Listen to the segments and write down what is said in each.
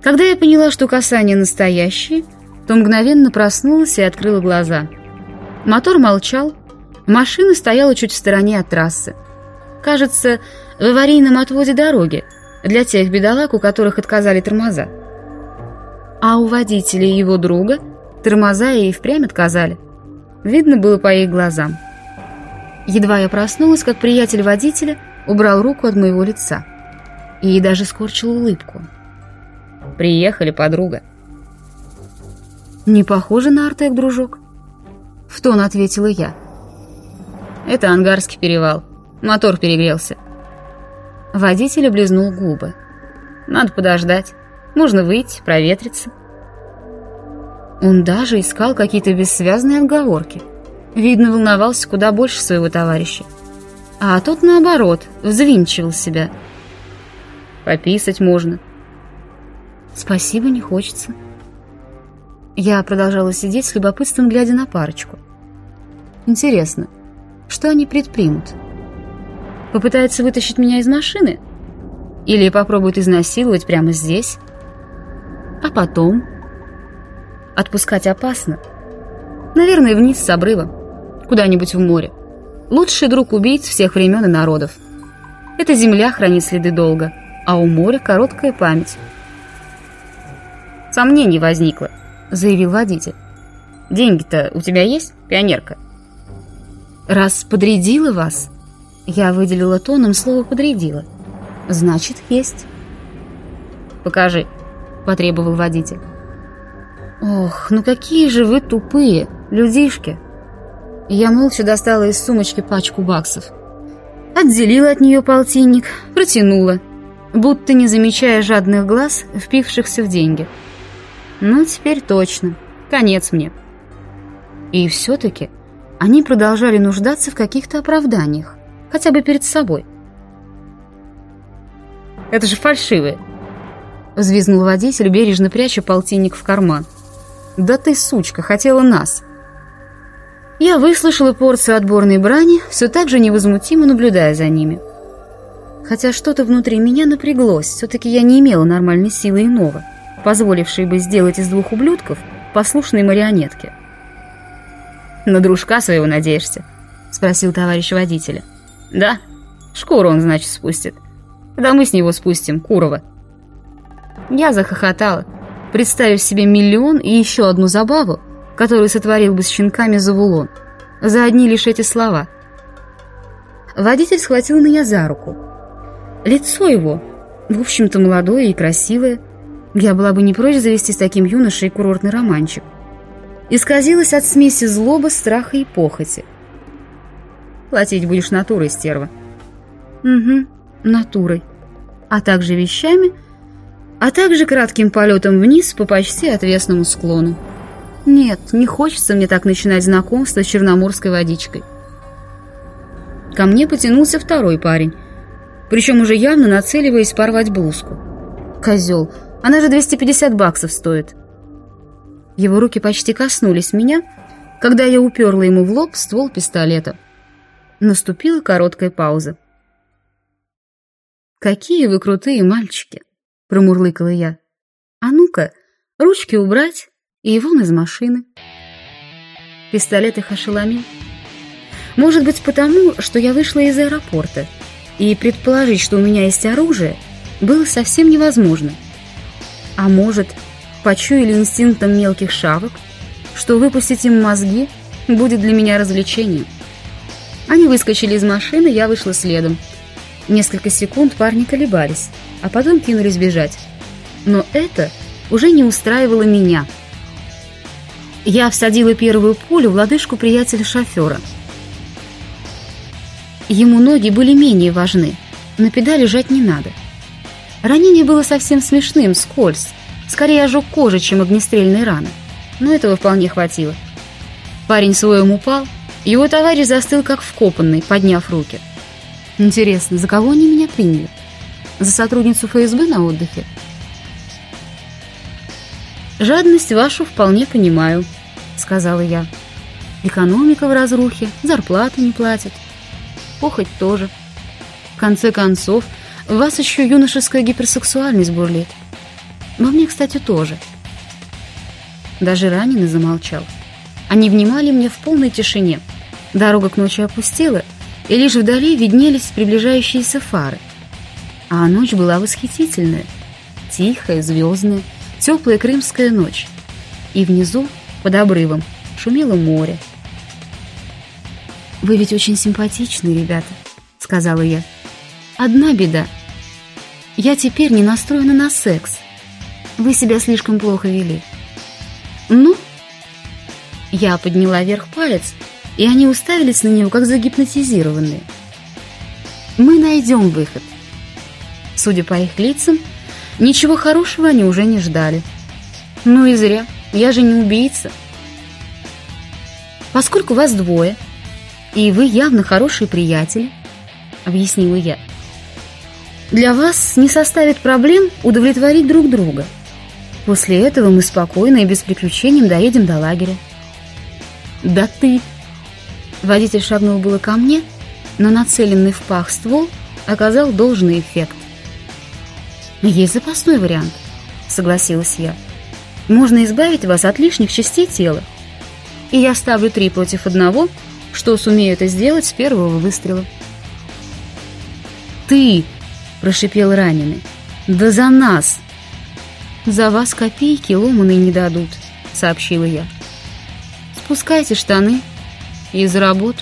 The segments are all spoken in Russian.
Когда я поняла, что касания настоящие, то мгновенно проснулась и открыла глаза. Мотор молчал, машина стояла чуть в стороне от трассы. Кажется, в аварийном отводе дороги для тех бедолаг, у которых отказали тормоза. А у водителя и его друга тормоза и впрямь отказали. Видно было по их глазам. Едва я проснулась, как приятель водителя убрал руку от моего лица и даже скорчил улыбку. «Приехали, подруга». «Не похоже на Артек, дружок», — в тон ответила я. «Это Ангарский перевал. Мотор перегрелся». Водитель облизнул губы. «Надо подождать. Можно выйти, проветриться». Он даже искал какие-то бессвязные отговорки. Видно, волновался куда больше своего товарища. А тот, наоборот, взвинчивал себя. «Пописать можно». «Спасибо, не хочется». Я продолжала сидеть с любопытством, глядя на парочку. Интересно, что они предпримут? Попытаются вытащить меня из машины? Или попробуют изнасиловать прямо здесь? А потом? Отпускать опасно. Наверное, вниз с обрыва, куда-нибудь в море. Лучший друг убийц всех времен и народов. Эта земля хранит следы долго, а у моря короткая память. «Сомнений возникло», — заявил водитель. «Деньги-то у тебя есть, пионерка?» «Раз подрядила вас», — я выделила тоном слово «подрядила», — значит, есть. «Покажи», — потребовал водитель. «Ох, ну какие же вы тупые, людишки!» Я молча достала из сумочки пачку баксов. Отделила от нее полтинник, протянула, будто не замечая жадных глаз, впившихся в деньги. Ну, теперь точно, конец мне. И все-таки они продолжали нуждаться в каких-то оправданиях, хотя бы перед собой. «Это же фальшивые!» — взвизгнул водитель, бережно пряча полтинник в карман. «Да ты, сучка, хотела нас!» Я выслушала порцию отборной брани, все так же невозмутимо наблюдая за ними. Хотя что-то внутри меня напряглось, все-таки я не имела нормальной силы иного, позволившей бы сделать из двух ублюдков послушные марионетки. «На дружка своего надеешься?» — спросил товарищ водителя. «Да, шкуру он, значит, спустит. Да мы с него спустим, Курова». Я захохотала, представив себе миллион и еще одну забаву, которую сотворил бы с щенками Завулон, за одни лишь эти слова. Водитель схватил меня за руку. Лицо его, в общем-то, молодое и красивое, я была бы не прочь завести с таким юношей курортный романчик, исказилось от смеси злобы, страха и похоти. «Платить будешь натурой, стерва». «Угу, натурой, а также вещами, а также кратким полетом вниз по почти отвесному склону. Нет, не хочется мне так начинать знакомство с черноморской водичкой». Ко мне потянулся второй парень, причем уже явно нацеливаясь порвать блузку. Козел, она же 250 баксов стоит. Его руки почти коснулись меня, когда я уперла ему в лоб ствол пистолета. Наступила короткая пауза. «Какие вы крутые мальчики!» — промурлыкала я. «А ну-ка, ручки убрать и вон из машины». Пистолет их ошеломил. Может быть, потому, что я вышла из аэропорта, и предположить, что у меня есть оружие, было совсем невозможно. А может, почуяли инстинктом мелких шавок, что выпустить им мозги будет для меня развлечением. Они выскочили из машины, я вышла следом. Несколько секунд парни колебались, а потом кинулись бежать. Но это уже не устраивало меня. Я всадила первую пулю в лодыжку приятеля-шофера. Ему ноги были менее важны, на педали жать не надо. Ранение было совсем смешным, скользь, скорее ожог кожи, чем огнестрельная рана, но этого вполне хватило. Парень своем упал, его товарищ застыл как вкопанный, подняв руки. Интересно, за кого они меня приняли? За сотрудницу ФСБ на отдыхе? «Жадность вашу вполне понимаю», — сказала я. «Экономика в разрухе, зарплату не платят. Похоть тоже. В конце концов, у вас еще юношеская гиперсексуальность бурлит. Во мне, кстати, тоже. Даже раненый замолчал. Они внимали мне в полной тишине. Дорога к ночи опустела, и лишь вдали виднелись приближающиеся фары. А ночь была восхитительная. Тихая, звездная, теплая крымская ночь. И внизу, под обрывом, шумело море. «Вы ведь очень симпатичны, ребята», — сказала я. «Одна беда. Я теперь не настроена на секс. Вы себя слишком плохо вели». «Ну?» Я подняла вверх палец, и они уставились на него, как загипнотизированные. «Мы найдем выход». Судя по их лицам, ничего хорошего они уже не ждали. Ну и зря, я же не убийца. «Поскольку вас двое, и вы явно хорошие приятели», — объяснила я, «для вас не составит проблем удовлетворить друг друга. После этого мы спокойно и без приключений доедем до лагеря». «Да ты...» Водитель шагнул было ко мне, но нацеленный в пах ствол оказал должный эффект. «Есть запасной вариант», — согласилась я. «Можно избавить вас от лишних частей тела. И я ставлю 3 против 1, что сумею это сделать с первого выстрела». «Ты!» — прошипел раненый. «Да за нас!» «За вас копейки ломаные не дадут», — сообщила я. «Спускайте штаны и за работу».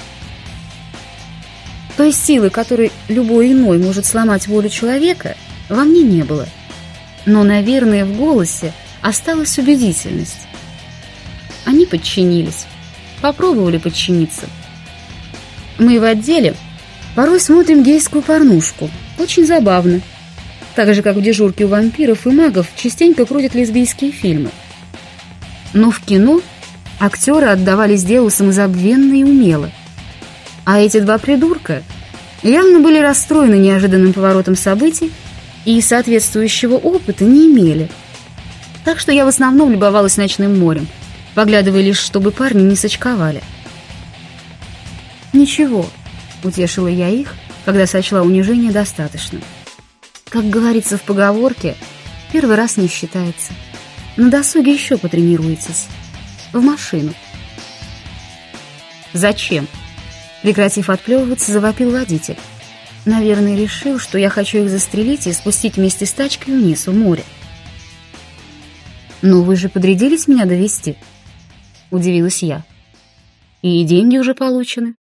Той силы, которой любой иной может сломать волю человека, во мне не было. Но, наверное, в голосе осталась убедительность. Они подчинились, попробовали подчиниться. Мы в отделе порой смотрим гейскую порнушку. Очень забавно. Так же, как в дежурке у вампиров и магов частенько крутят лесбийские фильмы. Но в кино актеры отдавались делу самозабвенно и умело. А эти 2 придурка явно были расстроены неожиданным поворотом событий и соответствующего опыта не имели. Так что я в основном любовалась ночным морем, поглядывая лишь, чтобы парни не сочковали. «Ничего», — утешила я их, когда сочла унижение достаточно. Как говорится в поговорке, первый раз не считается. На досуге еще потренируетесь. В машину. «Зачем?» Прекратив отплевываться, завопил водитель. Наверное, решил, что я хочу их застрелить и спустить вместе с тачкой вниз, в море. «Но вы же подрядились меня довезти», — удивилась я. «И деньги уже получены».